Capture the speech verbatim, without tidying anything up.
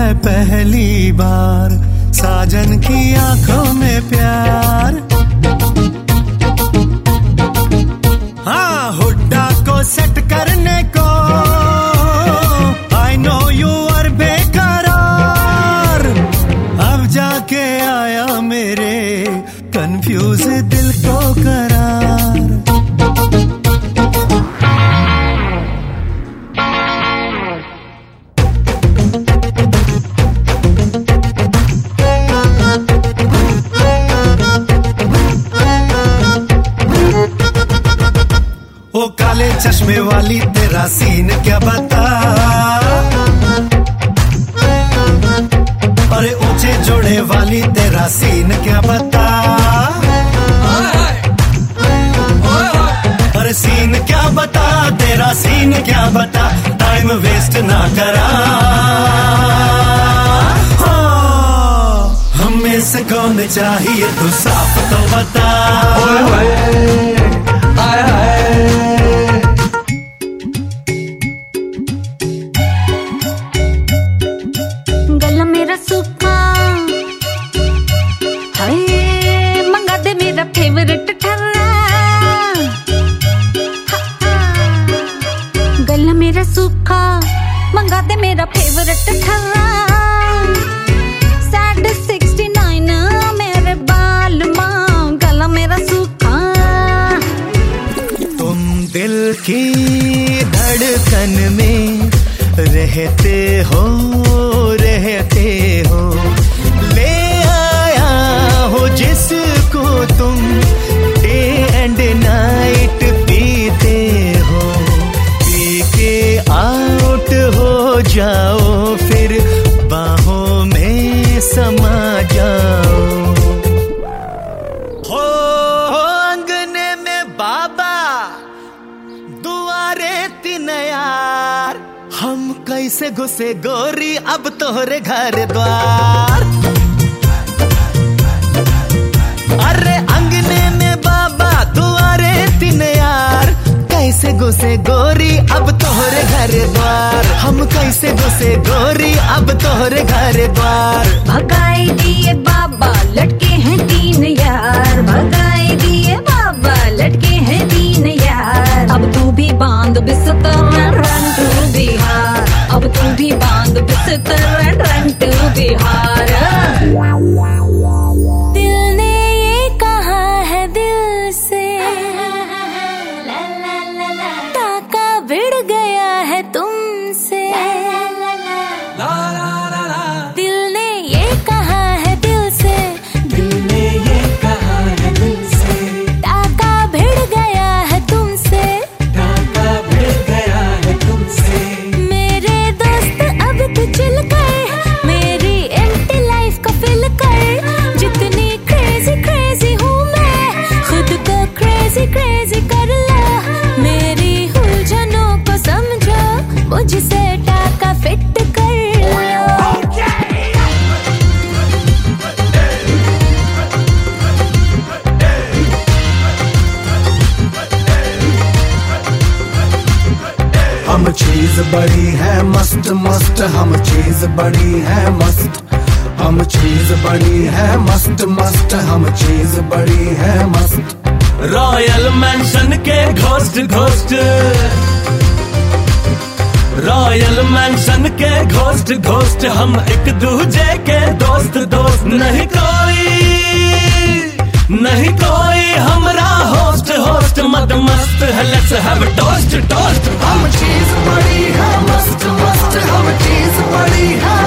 है पहली बार साजन की आंखों में प्यार। हाँ हुड्डा को सेट करने को आई नो यू आर बेकरार। अब जाके आया मेरे कंफ्यूज दिल को करार। ओ काले चश्मे वाली तेरा सीन क्या बता, अरे ऊंचे जोड़े वाली तेरा सीन क्या बता। अरे सीन क्या बता तेरा सीन क्या बता, टाइम वेस्ट ना करा। हाँ, हमें से कौन चाहिए तू साफ तो बता। ओए ओए हाय हाय गला मेरा सूखा हाय मंगा दे मेरा फेवरेट ठर्रा। गला मेरा सूखा मंगा दे मेरा फेवरेट ठर्रा। सैड सिक्सटी नाइन मेरे बाल मां गला मेरा सूखा। तुम दिल की धड़कन में रहते हो रहते हो, ले आया हो जिसको तुम डे एंड नाइट पीते हो। पी के आउट हो जाओ फिर बाहों में समा जाओ। हो अंगने में बाबा दुआरे तीन यार, हम कैसे घुसे गोरी अब तोहरे घर द्वार। अरे अंगने में बाबा दुआरे तीन यार, कैसे घुसे गोरी अब तोहरे घर द्वार। हम कैसे घुसे गोरी अब तोहरे घर द्वार। भगाई दिए बाबा लटके हैं तीन यार, भगाई दिए बाबा लटके हैं तीन यार। अब तू भी बांध बिस्तर रन टू बिहार, अब तू भी बांध बिस्तर रन टू बिहार। दिल ने ये कहा है दिल से, ताका भिड़ गया है तुमसे। दिल ने ये कहा है दिल से, दिल ने ये कहा है दिल से, ताका भिड़ गया है तुमसे, ताका भिड़ गया है तुमसे। मेरे दोस्त अब तू चिल कर, मेरी एम्प्टी लाइफ को फिल कर। जितनी क्रेजी क्रेजी हूँ मैं, खुद को क्रेजी क्रेजी कर ला। मेरी उलझनों को समझो, मुझसे टाका फिट कर लो। हम चीज बड़ी है मस्त मस्त, हम चीज बड़ी है मस्त। हम चीज बड़ी है मस्त मस्त, हम चीज बड़ी है मस्त। रॉयल मैंशन के घोस्ट घोस्ट, रॉयल मैंशन के घोस्ट घोस्ट। हम एक दूजे के दोस्त दोस्त, नहीं कोई नहीं कोई हमरा होस्ट होस्ट। मद मस्त है लेट्स हैव टोस्ट टोस्ट। हम चीज बड़ी है मस्त मस्त, हम चीज बड़ी है